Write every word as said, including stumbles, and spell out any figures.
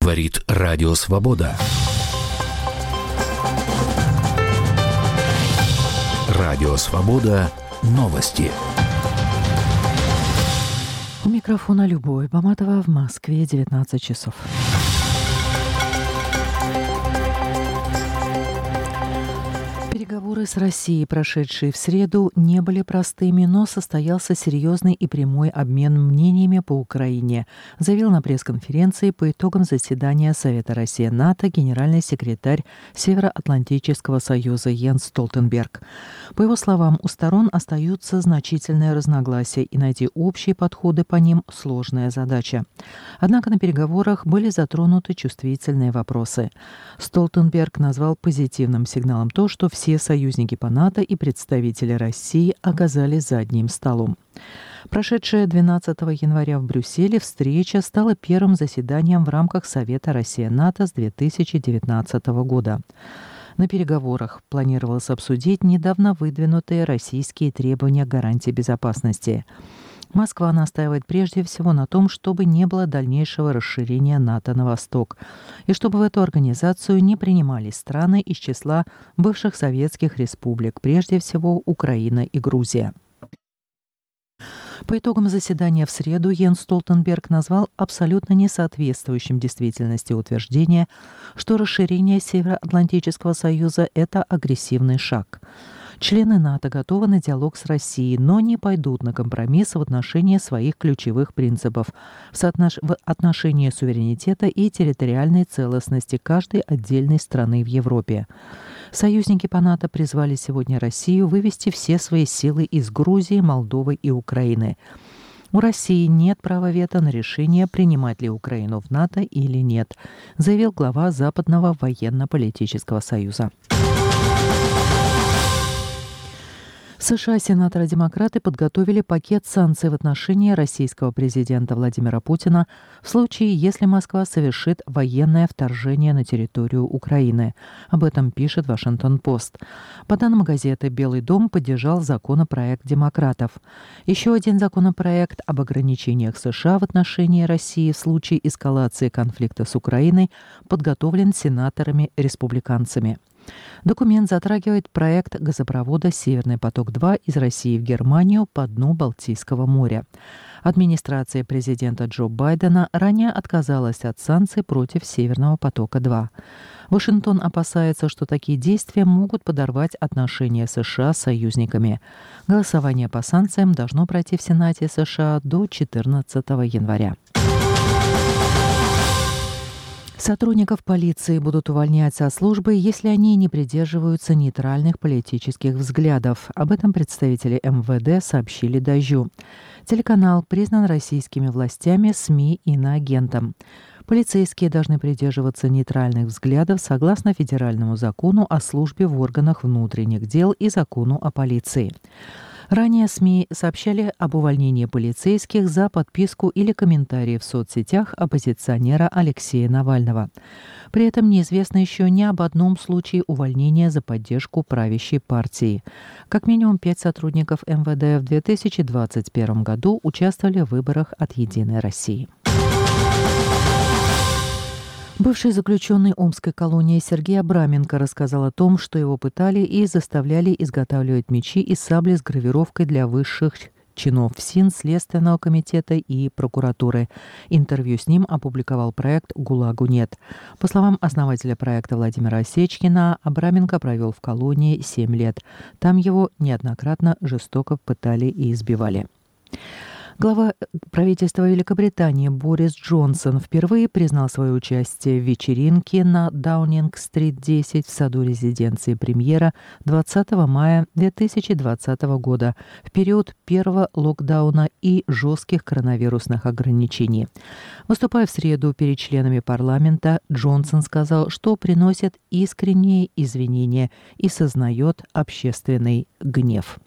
Говорит Радио Свобода. Радио Свобода. Новости. У микрофона Любовь Баматова, в Москве девятнадцать часов. Переговоры с Россией, прошедшие в среду, не были простыми, но состоялся серьезный и прямой обмен мнениями по Украине, заявил на пресс-конференции по итогам заседания Совета Россия-НАТО генеральный секретарь Североатлантического союза Йенс Столтенберг. По его словам, у сторон остаются значительные разногласия, и найти общие подходы по ним – сложная задача. Однако на переговорах были затронуты чувствительные вопросы. Столтенберг назвал позитивным сигналом то, что все союзники по НАТО и представители России оказались за одним столом. Прошедшая двенадцатого января в Брюсселе встреча стала первым заседанием в рамках Совета Россия-НАТО с две тысячи девятнадцатого года. На переговорах планировалось обсудить недавно выдвинутые российские требования гарантии безопасности. Москва настаивает прежде всего на том, чтобы не было дальнейшего расширения НАТО на восток, и чтобы в эту организацию не принимались страны из числа бывших советских республик, прежде всего Украина и Грузия. По итогам заседания в среду Йенс Столтенберг назвал абсолютно несоответствующим действительности утверждение, что расширение Североатлантического союза – это агрессивный шаг. Члены НАТО готовы на диалог с Россией, но не пойдут на компромисс в отношении своих ключевых принципов в, соотнош... в отношении суверенитета и территориальной целостности каждой отдельной страны в Европе. Союзники по НАТО призвали сегодня Россию вывести все свои силы из Грузии, Молдовы и Украины. У России нет права вето на решение, принимать ли Украину в НАТО или нет, заявил глава Западного военно-политического союза. В США сенаторы-демократы подготовили пакет санкций в отношении российского президента Владимира Путина в случае, если Москва совершит военное вторжение на территорию Украины. Об этом пишет Вашингтон-Пост. По данным газеты, Белый дом поддержал законопроект демократов. Еще один законопроект об ограничениях США в отношении России в случае эскалации конфликта с Украиной подготовлен сенаторами-республиканцами. Документ затрагивает проект газопровода «Северный поток-два» из России в Германию по дну Балтийского моря. Администрация президента Джо Байдена ранее отказалась от санкций против «Северного потока-два». Вашингтон опасается, что такие действия могут подорвать отношения США с союзниками. Голосование по санкциям должно пройти в Сенате США до четырнадцатого января. Сотрудников полиции будут увольнять со службы, если они не придерживаются нейтральных политических взглядов. Об этом представители эм вэ дэ сообщили «Дождю». Телеканал признан российскими властями СМИ иноагентом. Полицейские должны придерживаться нейтральных взглядов согласно федеральному закону о службе в органах внутренних дел и закону о полиции. Ранее СМИ сообщали об увольнении полицейских за подписку или комментарии в соцсетях оппозиционера Алексея Навального. При этом неизвестно еще ни об одном случае увольнения за поддержку правящей партии. Как минимум пять сотрудников эм вэ дэ в две тысячи двадцать первом году участвовали в выборах от «Единой России». Бывший заключенный Омской колонии Сергей Абраменко рассказал о том, что его пытали и заставляли изготавливать мечи и сабли с гравировкой для высших чинов ФСИН, Следственного комитета и прокуратуры. Интервью с ним опубликовал проект «ГУЛАГу нет». По словам основателя проекта Владимира Осечкина, Абраменко провел в колонии семь лет. Там его неоднократно жестоко пытали и избивали. Глава правительства Великобритании Борис Джонсон впервые признал свое участие в вечеринке на Даунинг-стрит десять в саду резиденции премьера двадцатого мая две тысячи двадцатого года, в период первого локдауна и жестких коронавирусных ограничений. Выступая в среду перед членами парламента, Джонсон сказал, что приносит искренние извинения и сознает общественный гнев.